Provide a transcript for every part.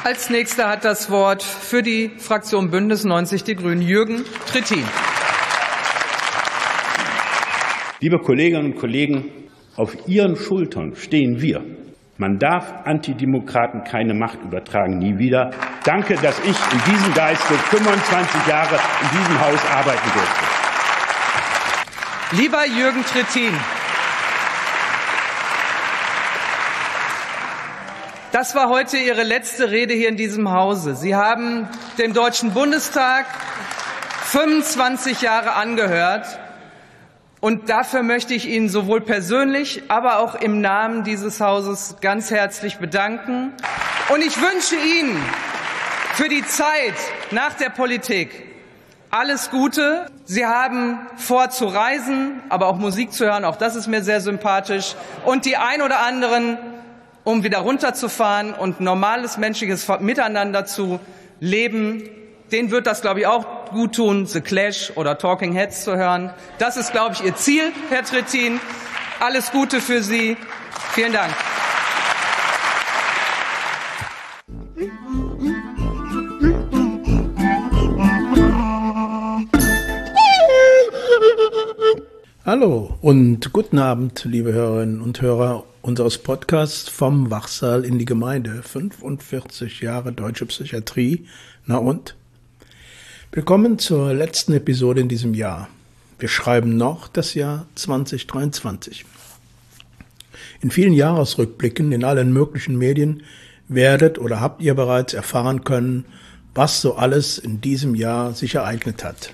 Als nächster hat das Wort für die Fraktion Bündnis 90 Die Grünen Jürgen Trittin. Liebe Kolleginnen und Kollegen, auf Ihren Schultern stehen wir. Man darf Antidemokraten keine Macht übertragen, nie wieder. Danke, dass ich in diesem Geiste 25 Jahre in diesem Haus arbeiten durfte. Lieber Jürgen Trittin, das war heute Ihre letzte Rede hier in diesem Hause. Sie haben dem Deutschen Bundestag 25 Jahre angehört. Und dafür möchte ich Ihnen sowohl persönlich, aber auch im Namen dieses Hauses ganz herzlich bedanken. Und ich wünsche Ihnen für die Zeit nach der Politik alles Gute. Sie haben vor zu reisen, aber auch Musik zu hören. Auch das ist mir sehr sympathisch. Und die ein oder anderen, um wieder runterzufahren und normales menschliches Miteinander zu leben, denen wird das, glaube ich, auch gut tun, The Clash oder Talking Heads zu hören. Das ist, glaube ich, Ihr Ziel, Herr Trittin. Alles Gute für Sie. Vielen Dank. Hallo und guten Abend, liebe Hörerinnen und Hörer unseres Podcasts vom Wachsaal in die Gemeinde. 45 Jahre deutsche Psychiatrie. Na und? Willkommen zur letzten Episode in diesem Jahr. Wir schreiben noch das Jahr 2023. In vielen Jahresrückblicken in allen möglichen Medien werdet oder habt ihr bereits erfahren können, was so alles in diesem Jahr sich ereignet hat.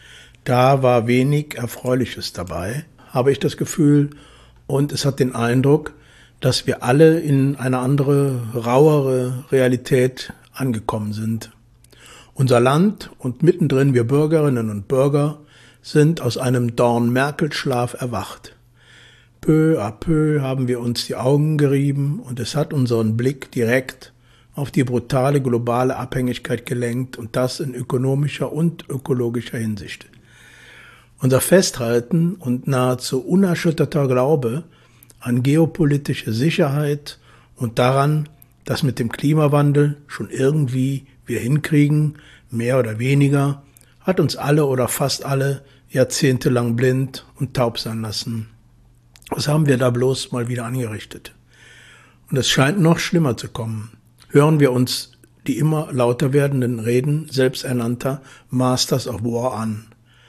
Da war wenig Erfreuliches dabei, habe ich das Gefühl, und es hat den Eindruck, dass wir alle in eine andere, rauere Realität angekommen sind. Unser Land und mittendrin wir Bürgerinnen und Bürger sind aus einem Dorn-Merkel-Schlaf erwacht. Peu à peu haben wir uns die Augen gerieben und es hat unseren Blick direkt auf die brutale globale Abhängigkeit gelenkt und das in ökonomischer und ökologischer Hinsicht. Unser Festhalten und nahezu unerschütterter Glaube an geopolitische Sicherheit und daran, dass mit dem Klimawandel schon irgendwie wir hinkriegen, mehr oder weniger, hat uns alle oder fast alle jahrzehntelang blind und taub sein lassen. Was haben wir da bloß mal wieder angerichtet? Und es scheint noch schlimmer zu kommen. Hören wir uns die immer lauter werdenden Reden selbsternannter Masters of War an.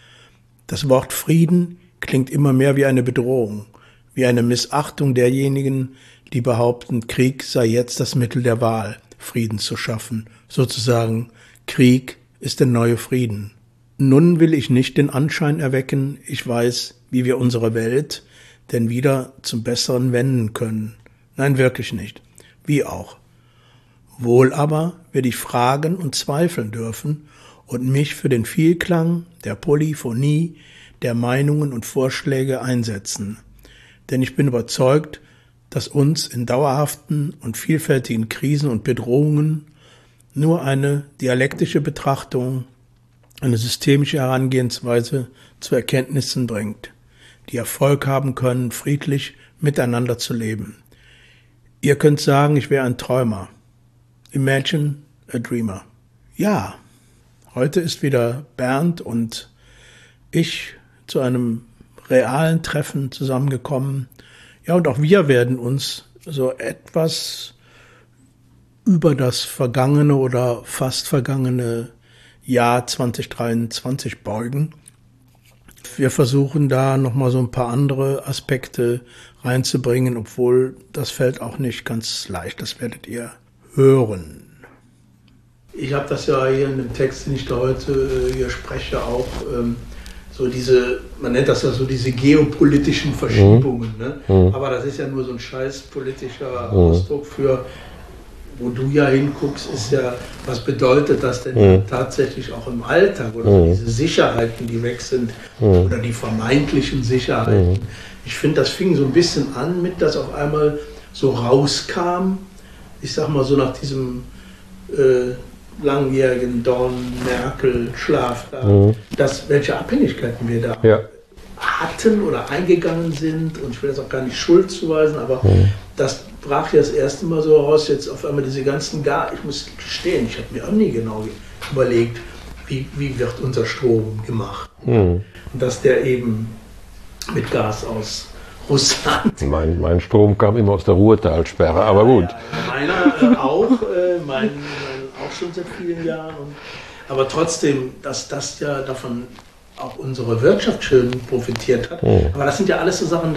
Das Wort Frieden klingt immer mehr wie eine Bedrohung, wie eine Missachtung derjenigen, die behaupten, Krieg sei jetzt das Mittel der Wahl, Frieden zu schaffen. Sozusagen, Krieg ist der neue Frieden. Nun will ich nicht den Anschein erwecken, ich weiß, wie wir unsere Welt denn wieder zum Besseren wenden können. Nein, wirklich nicht. Wie auch. Wohl aber werde ich fragen und zweifeln dürfen und mich für den Vielklang der Polyphonie der Meinungen und Vorschläge einsetzen. Denn ich bin überzeugt, dass uns in dauerhaften und vielfältigen Krisen und Bedrohungen nur eine dialektische Betrachtung, eine systemische Herangehensweise zu Erkenntnissen bringt, die Erfolg haben können, friedlich miteinander zu leben. Ihr könnt sagen, ich wäre ein Träumer. Imagine a dreamer. Ja, heute ist wieder Bernd und ich zu einem realen Treffen zusammengekommen. Ja, und auch wir werden uns so etwas über das vergangene oder fast vergangene Jahr 2023 beugen. Wir versuchen da nochmal so ein paar andere Aspekte reinzubringen, obwohl das fällt auch nicht ganz leicht, das werdet ihr hören. Ich habe das ja hier in dem Text, den ich da heute hier spreche, auch so diese, man nennt das ja so diese geopolitischen Verschiebungen, ne? Aber das ist ja nur so ein scheiß politischer Ausdruck für, wo du ja hinguckst, ist ja, was bedeutet das denn tatsächlich auch im Alltag oder diese Sicherheiten, die weg sind oder die vermeintlichen Sicherheiten. Ich finde, das fing so ein bisschen an mit, dass auf einmal so rauskam, ich sag mal so nach diesem langjährigen Dorn-Merkel-Schlaf da, dass welche Abhängigkeiten wir da hatten oder eingegangen sind, und ich will das auch gar nicht Schuld zuweisen, aber dass brach ja das erste Mal so raus, jetzt auf einmal diese ganzen ich muss gestehen, ich habe mir auch nie genau überlegt, wie wird unser Strom gemacht. Und dass der eben mit Gas aus Russland. Mein Strom kam immer aus der Ruhrtalsperre, aber gut. Ja, meiner auch, mein auch schon seit vielen Jahren. Aber trotzdem, dass das ja davon auch unsere Wirtschaft schön profitiert hat. Aber das sind ja alles so Sachen,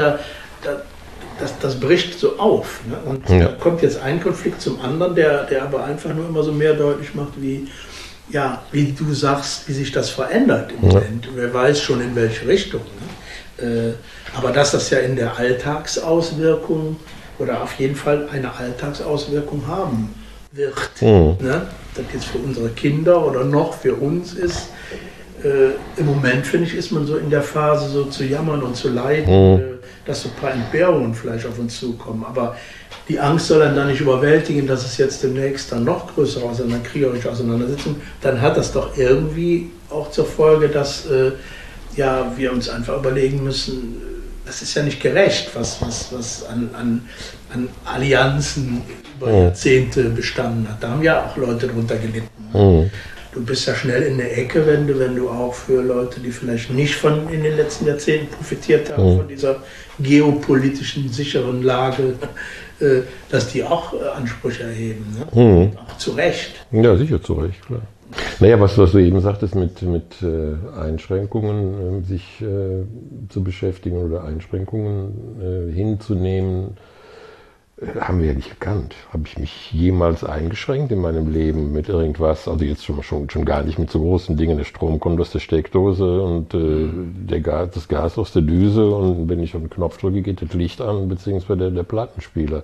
das bricht so auf. Ne? Und da kommt jetzt ein Konflikt zum anderen, der aber einfach nur immer so mehr deutlich macht, wie du sagst, wie sich das verändert im Moment. Wer weiß schon in welche Richtung. Ne? Aber dass das ja in der Alltagsauswirkung oder auf jeden Fall eine Alltagsauswirkung haben wird. Ne? Das jetzt für unsere Kinder oder noch für uns ist. Im Moment, finde ich, ist man so in der Phase, so zu jammern und zu leiden, dass so ein paar Entbehrungen vielleicht auf uns zukommen. Aber die Angst soll dann da nicht überwältigen, dass es jetzt demnächst dann noch größere kriegerische Auseinandersetzungen, dann hat das doch irgendwie auch zur Folge, dass wir uns einfach überlegen müssen, das ist ja nicht gerecht, was an Allianzen über Jahrzehnte bestanden hat. Da haben ja auch Leute drunter gelitten. Du bist ja schnell in der Ecke, wenn du auch für Leute, die vielleicht nicht in den letzten Jahrzehnten profitiert haben, von dieser geopolitischen sicheren Lage, dass die auch Ansprüche erheben. Ne? Auch zu Recht. Ja, sicher zu Recht, klar. Naja, was du eben sagtest, mit Einschränkungen sich zu beschäftigen oder Einschränkungen hinzunehmen, haben wir ja nicht gekannt. Habe ich mich jemals eingeschränkt in meinem Leben mit irgendwas? Also jetzt schon gar nicht mit so großen Dingen. Der Strom kommt aus der Steckdose und das Gas aus der Düse, und wenn ich auf den Knopf drücke, geht das Licht an, beziehungsweise der Plattenspieler.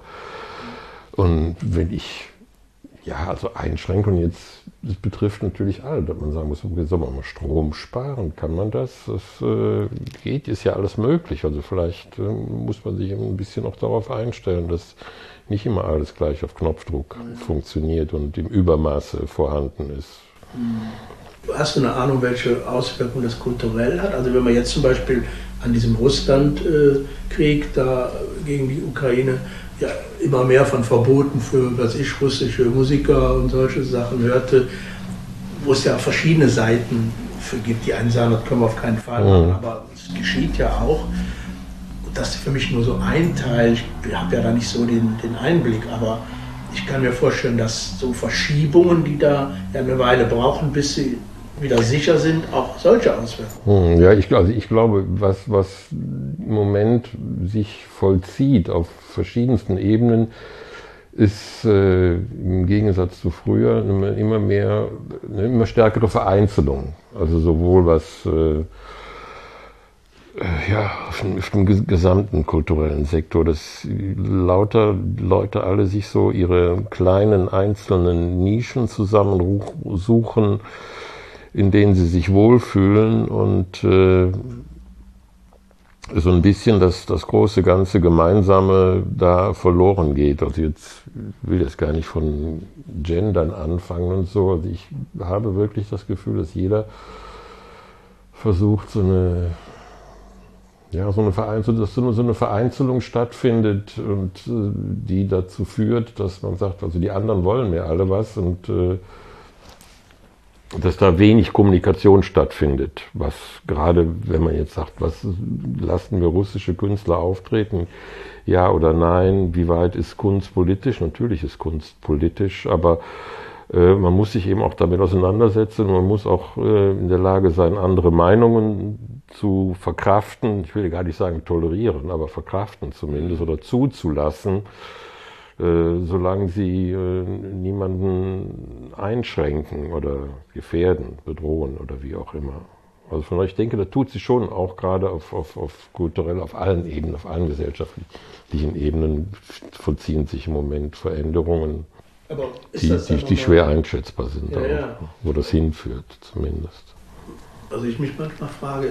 Und wenn ich, also Einschränkungen jetzt, das betrifft natürlich alle, dass man sagen muss, soll man mal Strom sparen? Kann man das? Das geht, ist ja alles möglich. Also vielleicht muss man sich ein bisschen auch darauf einstellen, dass nicht immer alles gleich auf Knopfdruck funktioniert und im Übermaße vorhanden ist. Hast du eine Ahnung, welche Auswirkungen das kulturell hat? Also wenn man jetzt zum Beispiel an diesem Russlandkrieg da gegen die Ukraine immer mehr von Verboten für, russische Musiker und solche Sachen hörte, wo es ja verschiedene Seiten für gibt. Die einen sagen, das können wir auf keinen Fall machen, aber es geschieht ja auch. Und das ist für mich nur so ein Teil. Ich habe ja da nicht so den Einblick, aber ich kann mir vorstellen, dass so Verschiebungen, die da ja eine Weile brauchen, bis sie wieder sicher sind, auch solche Auswirkungen. Ja, ich glaube, was im Moment sich vollzieht auf verschiedensten Ebenen, ist im Gegensatz zu früher eine immer stärkere Vereinzelung. Also sowohl was auf dem gesamten kulturellen Sektor, dass lauter Leute alle sich so ihre kleinen einzelnen Nischen zusammensuchen, in denen sie sich wohlfühlen und so ein bisschen das große ganze Gemeinsame da verloren geht. Also jetzt will ich gar nicht von Gendern anfangen und so. Also ich habe wirklich das Gefühl, dass jeder versucht, so eine Vereinzelung stattfindet und die dazu führt, dass man sagt, also die anderen wollen mir alle was, und dass da wenig Kommunikation stattfindet, was gerade, wenn man jetzt sagt, was lassen wir russische Künstler auftreten, ja oder nein, wie weit ist Kunst politisch? Natürlich ist Kunst politisch, aber man muss sich eben auch damit auseinandersetzen, man muss auch in der Lage sein, andere Meinungen zu verkraften, ich will gar nicht sagen tolerieren, aber verkraften zumindest oder zuzulassen, solange sie niemanden einschränken oder gefährden, bedrohen oder wie auch immer. Also von daher, ich denke, da tut sich schon auch gerade auf kulturell, auf allen Ebenen, auf allen gesellschaftlichen Ebenen vollziehen sich im Moment Veränderungen, die schwer einschätzbar sind, wo das hinführt zumindest. Also ich mich manchmal frage,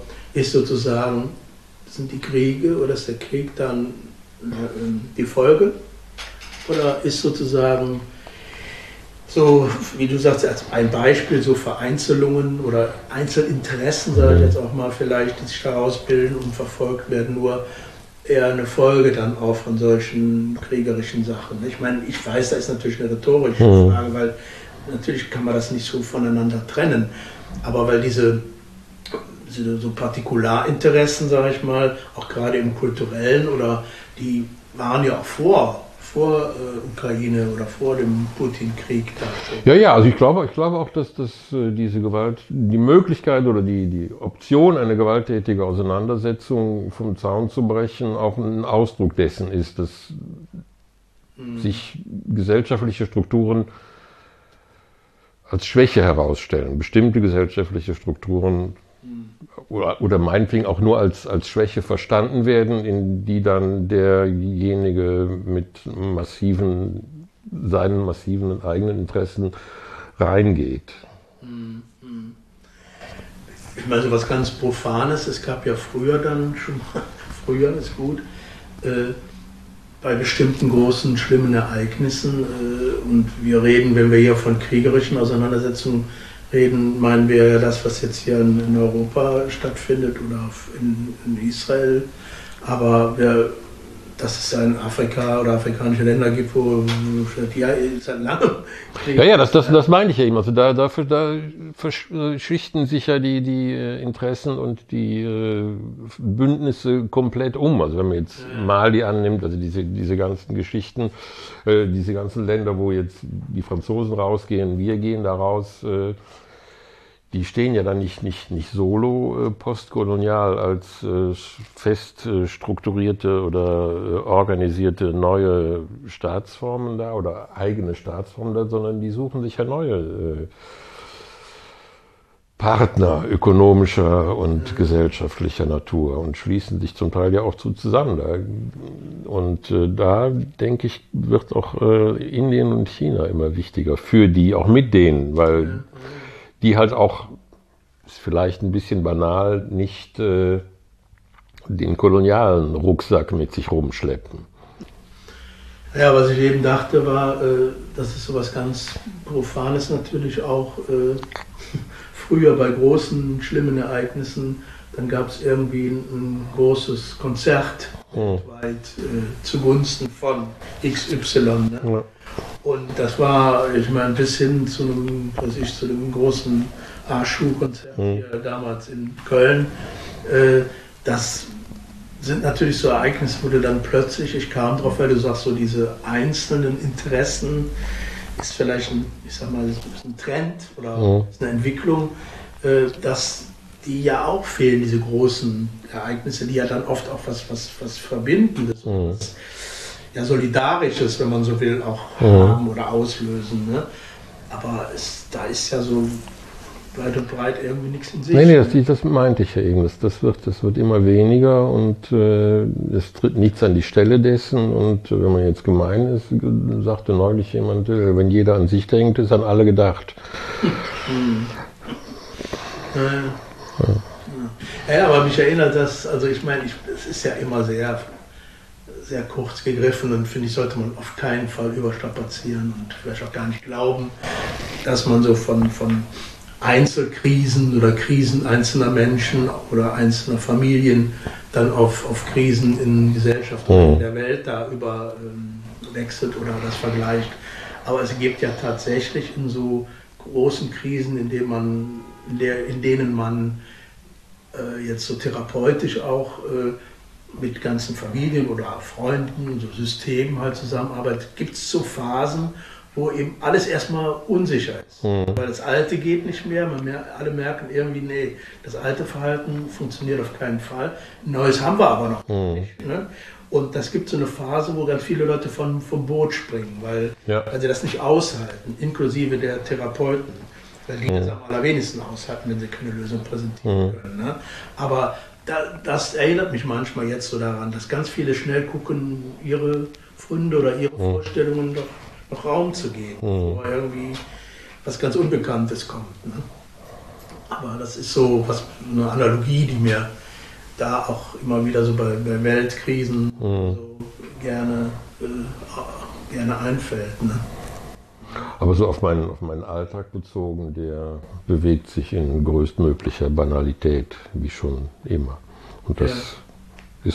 sind die Kriege oder ist der Krieg dann die Folge? Oder ist sozusagen so, wie du sagst, als ein Beispiel, so Vereinzelungen oder Einzelinteressen, sage ich jetzt auch mal vielleicht, die sich daraus bilden und verfolgt werden, nur eher eine Folge dann auch von solchen kriegerischen Sachen. Ich meine, ich weiß, da ist natürlich eine rhetorische Frage, weil natürlich kann man das nicht so voneinander trennen, aber weil diese so Partikularinteressen, sage ich mal, auch gerade im kulturellen oder die waren ja auch vor Ukraine oder vor dem Putin-Krieg. Ja, also ich glaube auch, dass diese Gewalt, die Möglichkeit oder die Option, eine gewalttätige Auseinandersetzung vom Zaun zu brechen, auch ein Ausdruck dessen ist, dass sich gesellschaftliche Strukturen als Schwäche herausstellen. Bestimmte gesellschaftliche Strukturen oder meinetwegen auch nur als Schwäche verstanden werden, in die dann derjenige mit seinen massiven eigenen Interessen reingeht. Ich meine, so was ganz Profanes, es gab ja früher dann schon mal, früher ist gut, bei bestimmten großen, schlimmen Ereignissen, und wir reden, wenn wir hier von kriegerischen Auseinandersetzungen reden, meinen wir ja das, was jetzt hier in Europa stattfindet oder in Israel. Aber dass es ja in Afrika oder afrikanische Länder gibt, wo seit langem Krieg. Ja, das meine ich ja eben. Also da verschichten sich ja die Interessen und die Bündnisse komplett um. Also wenn man jetzt Mali annimmt, also diese ganzen Geschichten, diese ganzen Länder, wo jetzt die Franzosen rausgehen, wir gehen da raus, die stehen ja dann nicht solo postkolonial als fest strukturierte oder organisierte neue Staatsformen da oder eigene Staatsformen da, sondern die suchen sich ja neue Partner ökonomischer und gesellschaftlicher Natur und schließen sich zum Teil ja auch zusammen. Und da, denke ich, wird auch Indien und China immer wichtiger für die, auch mit denen, weil die halt auch, ist vielleicht ein bisschen banal, nicht den kolonialen Rucksack mit sich rumschleppen. Ja, was ich eben dachte, war, dass es sowas ganz Profanes natürlich auch früher bei großen, schlimmen Ereignissen, dann gab es irgendwie ein großes Konzert weltweit zugunsten von XY. Ne? Ja. Und das war, ich meine, bis hin zu einem großen A-Schuh-Konzert hier damals in Köln. Das sind natürlich so Ereignisse, wo du dann plötzlich, ich kam drauf, weil du sagst, so diese einzelnen Interessen ist vielleicht ein Trend oder ist eine Entwicklung, dass die ja auch fehlen, diese großen Ereignisse, die ja dann oft auch was Verbindendes, was ja Solidarisches, wenn man so will, auch haben oder auslösen. Ne? Aber da ist ja so weit und breit irgendwie nichts in sich. Nee, das meinte ich ja eben. Das wird immer weniger und es tritt nichts an die Stelle dessen. Und wenn man jetzt gemein ist, sagte neulich jemand, wenn jeder an sich denkt, ist an alle gedacht. Ja, aber mich erinnert das, also ich meine, es ist ja immer sehr, sehr kurz gegriffen und finde ich, sollte man auf keinen Fall überstrapazieren und vielleicht auch gar nicht glauben, dass man so von Einzelkrisen oder Krisen einzelner Menschen oder einzelner Familien dann auf Krisen in Gesellschaft oder in der Welt da wechselt oder das vergleicht. Aber es gibt ja tatsächlich in so großen Krisen, in denen man jetzt so therapeutisch auch mit ganzen Familien oder Freunden, so Systemen halt zusammenarbeitet, gibt es so Phasen, wo eben alles erstmal unsicher ist. Weil das Alte geht nicht mehr, alle merken irgendwie, nee, das alte Verhalten funktioniert auf keinen Fall. Neues haben wir aber noch nicht. Ne? Und das gibt so eine Phase, wo ganz viele Leute vom Boot springen, weil sie das nicht aushalten, inklusive der Therapeuten. Weil die das am allerwenigsten aushalten, wenn sie keine Lösung präsentieren können. Ne? Aber das erinnert mich manchmal jetzt so daran, dass ganz viele schnell gucken, ihre Funde oder ihre Vorstellungen doch noch Raum zu geben, wo irgendwie was ganz Unbekanntes kommt. Ne? Aber das ist so eine Analogie, die mir da auch immer wieder so bei Weltkrisen so gerne einfällt. Ne? Aber so auf meinen Alltag bezogen, der bewegt sich in größtmöglicher Banalität, wie schon immer. Und das ist auch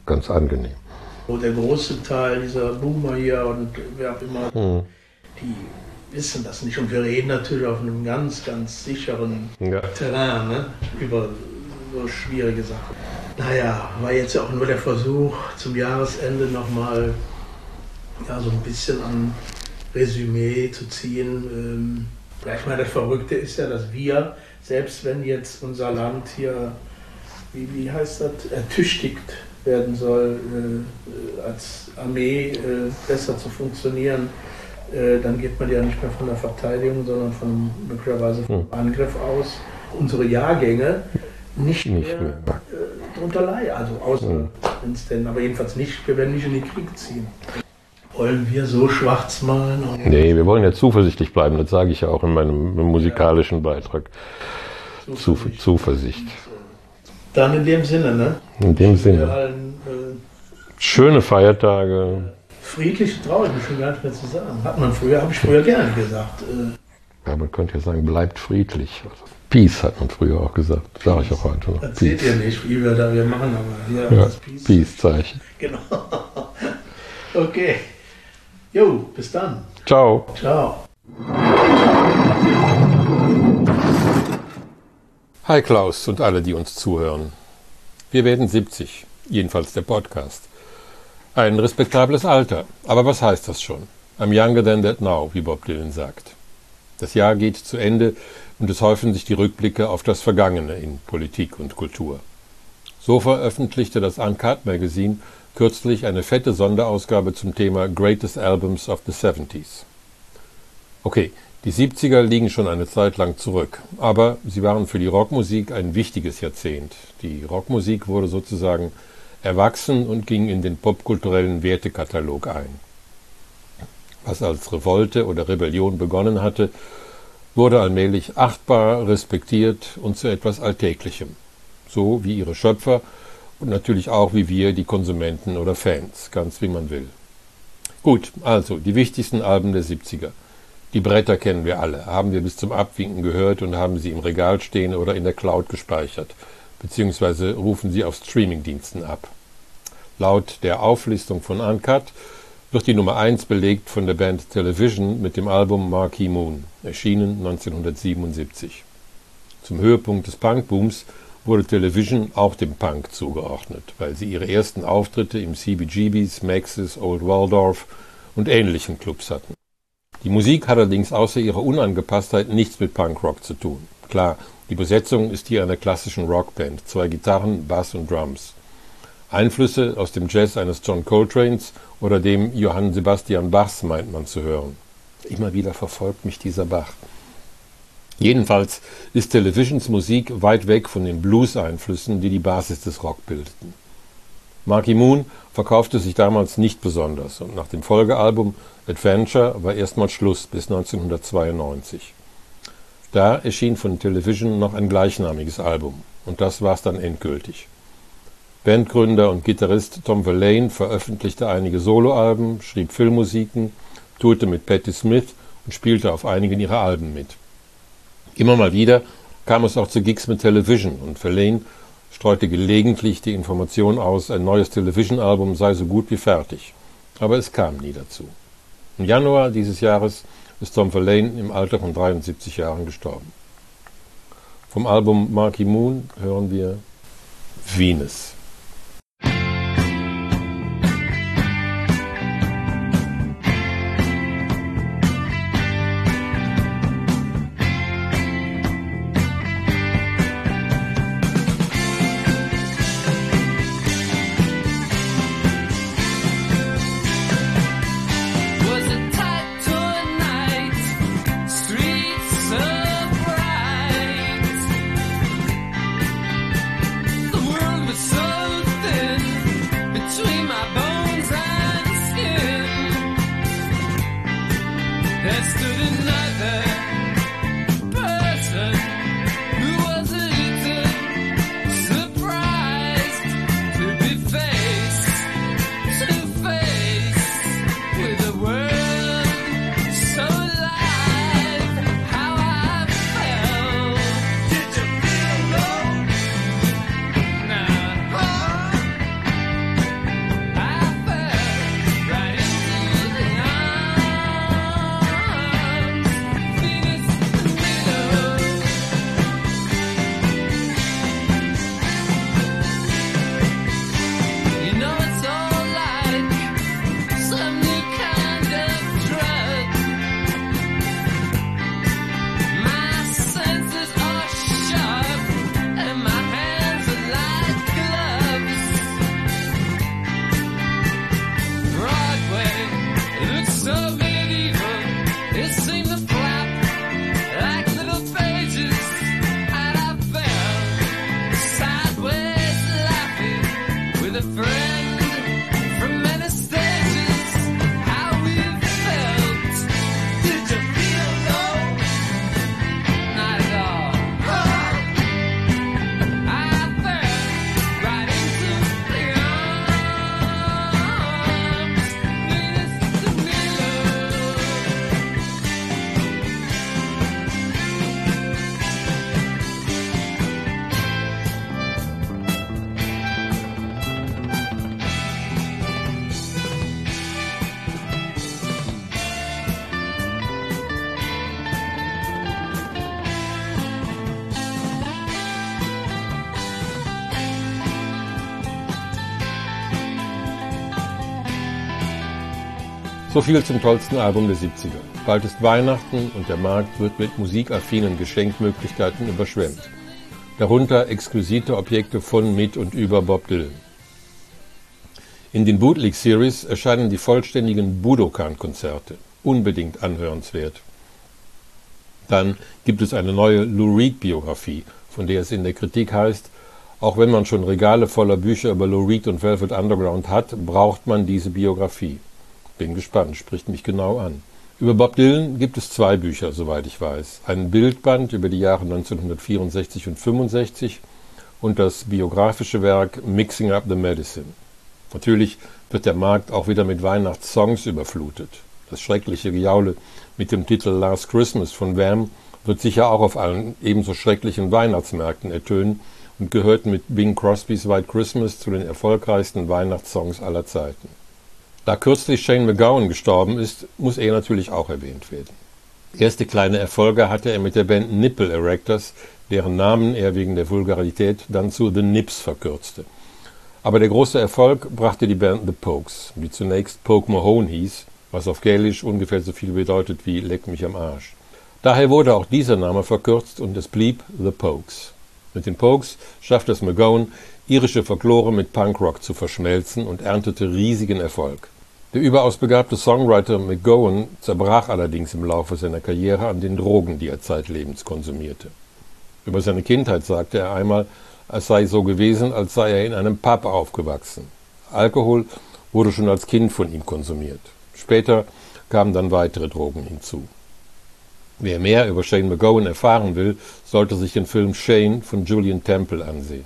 ganz angenehm. Wo der große Teil dieser Boomer hier und wer auch immer, die wissen das nicht. Und wir reden natürlich auf einem ganz, ganz sicheren Terrain, ne? Über so schwierige Sachen. Naja, war jetzt ja auch nur der Versuch, zum Jahresende nochmal so ein bisschen an Resümee zu ziehen. Ich meine, das Verrückte ist ja, dass wir, selbst wenn jetzt unser Land hier, wie heißt das, ertüchtigt werden soll, als Armee besser zu funktionieren, dann geht man ja nicht mehr von der Verteidigung, sondern von möglicherweise vom Angriff aus. Unsere Jahrgänge nicht mehr drunter leiden, also außer wenn es denn, aber jedenfalls nicht, wir werden nicht in den Krieg ziehen. Wollen wir so schwarz malen? Nee, wir wollen ja zuversichtlich bleiben, das sage ich ja auch in meinem musikalischen Beitrag. Zuversicht. Dann in dem Sinne, ne? In dem Sinne. Allen, schöne Feiertage. Friedlich traue ich mich schon gar nicht mehr zu sagen. Habe ich früher gerne gesagt. Ja, man könnte ja sagen, bleibt friedlich. Also, Peace hat man früher auch gesagt. Sage ich auch heute noch. Das seht ihr nicht, wie wir da machen, aber hier das Peace-Zeichen. Genau. Okay. Jo, bis dann. Ciao. Ciao. Hi Klaus und alle, die uns zuhören. Wir werden 70, jedenfalls der Podcast. Ein respektables Alter, aber was heißt das schon? I'm younger than that now, wie Bob Dylan sagt. Das Jahr geht zu Ende und es häufen sich die Rückblicke auf das Vergangene in Politik und Kultur. So veröffentlichte das Uncut Magazine kürzlich eine fette Sonderausgabe zum Thema Greatest Albums of the 70s. Okay, die 70er liegen schon eine Zeit lang zurück, aber sie waren für die Rockmusik ein wichtiges Jahrzehnt. Die Rockmusik wurde sozusagen erwachsen und ging in den popkulturellen Wertekatalog ein. Was als Revolte oder Rebellion begonnen hatte, wurde allmählich achtbar, respektiert und zu etwas Alltäglichem. So wie ihre Schöpfer und natürlich auch wie wir, die Konsumenten oder Fans, ganz wie man will. Gut, also die wichtigsten Alben der 70er. Die Bretter kennen wir alle, haben wir bis zum Abwinken gehört und haben sie im Regal stehen oder in der Cloud gespeichert, beziehungsweise rufen sie auf Streamingdiensten ab. Laut der Auflistung von Uncut wird die Nummer 1 belegt von der Band Television mit dem Album Marquee Moon, erschienen 1977. Zum Höhepunkt des Punkbooms wurde Television auch dem Punk zugeordnet, weil sie ihre ersten Auftritte im CBGBs, Max's, Old Waldorf und ähnlichen Clubs hatten. Die Musik hat allerdings außer ihrer Unangepasstheit nichts mit Punkrock zu tun. Klar, die Besetzung ist die einer klassischen Rockband, 2 Gitarren, Bass und Drums. Einflüsse aus dem Jazz eines John Coltranes oder dem Johann Sebastian Bachs meint man zu hören. Immer wieder verfolgt mich dieser Bach. Jedenfalls ist Televisions Musik weit weg von den Blues-Einflüssen, die die Basis des Rock bildeten. Marquee Moon verkaufte sich damals nicht besonders und nach dem Folgealbum Adventure war erstmal Schluss bis 1992. Da erschien von Television noch ein gleichnamiges Album und das war's dann endgültig. Bandgründer und Gitarrist Tom Verlaine veröffentlichte einige Soloalben, schrieb Filmmusiken, tourte mit Patti Smith und spielte auf einigen ihrer Alben mit. Immer mal wieder kam es auch zu Gigs mit Television und Verlaine streute gelegentlich die Information aus, ein neues Television-Album sei so gut wie fertig. Aber es kam nie dazu. Im Januar dieses Jahres ist Tom Verlaine im Alter von 73 Jahren gestorben. Vom Album Marquee Moon hören wir Venus. So So viel zum tollsten Album der 70er. Bald ist Weihnachten und der Markt wird mit musikaffinen Geschenkmöglichkeiten überschwemmt. Darunter exquisite Objekte von, mit und über Bob Dylan. In den Bootleg-Series erscheinen die vollständigen Budokan-Konzerte. Unbedingt anhörenswert. Dann gibt es eine neue Lou Reed-Biografie, von der es in der Kritik heißt, auch wenn man schon Regale voller Bücher über Lou Reed und Velvet Underground hat, braucht man diese Biografie. Bin gespannt, spricht mich genau an. Über Bob Dylan gibt es 2 Bücher, soweit ich weiß. Ein Bildband über die Jahre 1964 und 65 und das biografische Werk Mixing Up the Medicine. Natürlich wird der Markt auch wieder mit Weihnachtssongs überflutet. Das schreckliche Gejaule mit dem Titel Last Christmas von Wham wird sicher auch auf allen ebenso schrecklichen Weihnachtsmärkten ertönen und gehört mit Bing Crosbys White Christmas zu den erfolgreichsten Weihnachtssongs aller Zeiten. Da kürzlich Shane MacGowan gestorben ist, muss er natürlich auch erwähnt werden. Erste kleine Erfolge hatte er mit der Band Nipple Erectors, deren Namen er wegen der Vulgarität dann zu The Nips verkürzte. Aber der große Erfolg brachte die Band The Pokes, die zunächst Poke Mahone hieß, was auf Gälisch ungefähr so viel bedeutet wie Leck mich am Arsch. Daher wurde auch dieser Name verkürzt und es blieb The Pokes. Mit den Pokes schaffte es MacGowan, irische Folklore mit Punkrock zu verschmelzen und erntete riesigen Erfolg. Der überaus begabte Songwriter MacGowan zerbrach allerdings im Laufe seiner Karriere an den Drogen, die er zeitlebens konsumierte. Über seine Kindheit sagte er einmal, es sei so gewesen, als sei er in einem Pub aufgewachsen. Alkohol wurde schon als Kind von ihm konsumiert. Später kamen dann weitere Drogen hinzu. Wer mehr über Shane MacGowan erfahren will, sollte sich den Film Shane von Julian Temple ansehen.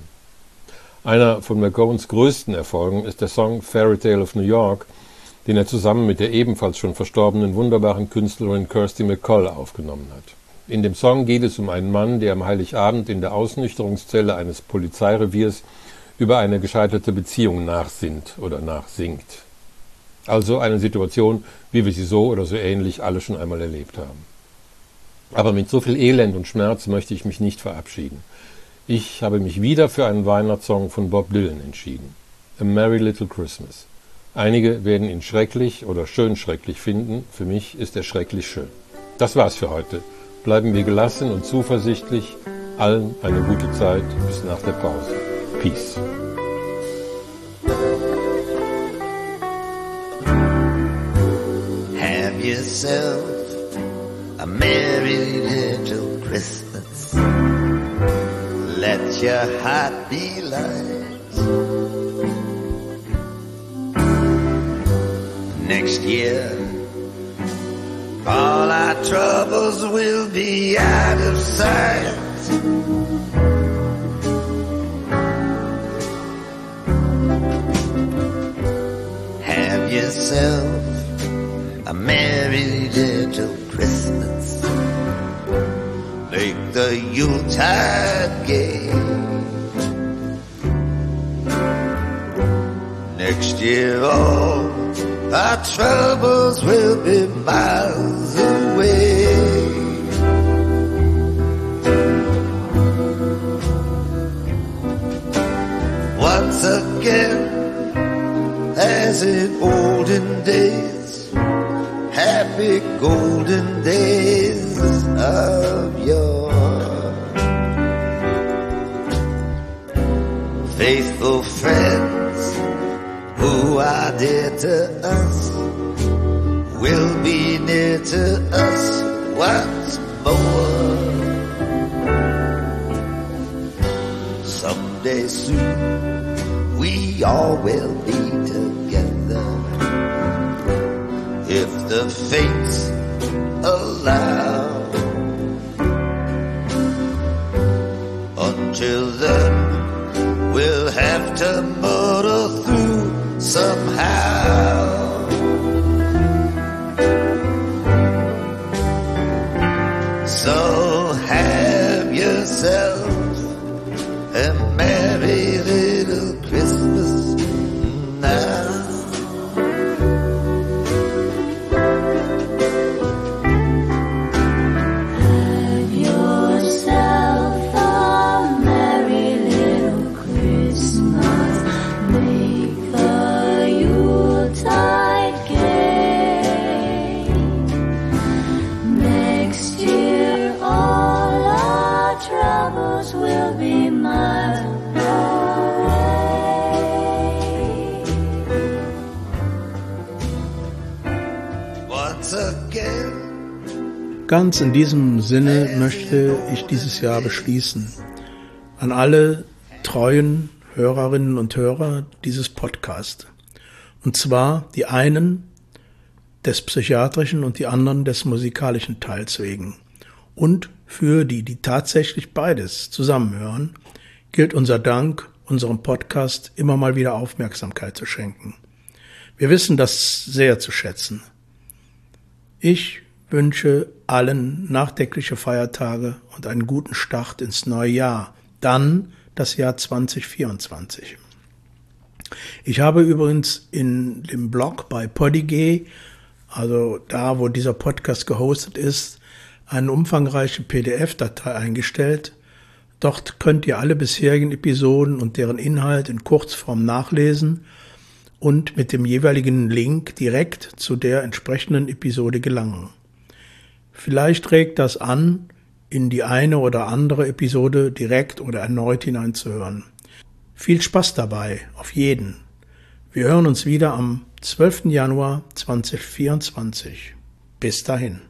Einer von MacGowans größten Erfolgen ist der Song Fairy Tale of New York, den er zusammen mit der ebenfalls schon verstorbenen wunderbaren Künstlerin Kirsty MacColl aufgenommen hat. In dem Song geht es um einen Mann, der am Heiligabend in der Ausnüchterungszelle eines Polizeireviers über eine gescheiterte Beziehung nachsinnt oder nachsingt. Also eine Situation, wie wir sie so oder so ähnlich alle schon einmal erlebt haben. Aber mit so viel Elend und Schmerz möchte ich mich nicht verabschieden. Ich habe mich wieder für einen Weihnachtssong von Bob Dylan entschieden. A Merry Little Christmas. Einige werden ihn schrecklich oder schön schrecklich finden. Für mich ist er schrecklich schön. Das war's für heute. Bleiben wir gelassen und zuversichtlich. Allen eine gute Zeit bis nach der Pause. Peace. Have yourself a merry little Christmas. Let your heart be light. Next year, all our troubles will be out of sight. Have yourself a merry little Christmas. Make the Yuletide gay. Next year, all our troubles will be miles away. Once again, as in olden days, happy golden days of yore. Faithful friends who are dear to us will be near to us once more. Someday soon we all will be together, if the fates allow. Until then we'll have to muddle through somehow. So have yourself a merry little Christmas now. Have yourself a merry little Christmas. Make the Yuletide gay. Ganz in diesem Sinne möchte ich dieses Jahr beschließen. An alle treuen Hörerinnen und Hörer dieses Podcasts. Und zwar die einen des psychiatrischen und die anderen des musikalischen Teils wegen. Und für die tatsächlich beides zusammenhören, gilt unser Dank, unserem Podcast immer mal wieder Aufmerksamkeit zu schenken. Wir wissen das sehr zu schätzen. Ich wünsche allen nachdenkliche Feiertage und einen guten Start ins neue Jahr, dann das Jahr 2024. Ich habe übrigens in dem Blog bei Podigee, also da, wo dieser Podcast gehostet ist, eine umfangreiche PDF-Datei eingestellt. Dort könnt ihr alle bisherigen Episoden und deren Inhalt in Kurzform nachlesen und mit dem jeweiligen Link direkt zu der entsprechenden Episode gelangen. Vielleicht regt das an, in die eine oder andere Episode direkt oder erneut hineinzuhören. Viel Spaß dabei, auf jeden. Wir hören uns wieder am 12. Januar 2024. Bis dahin.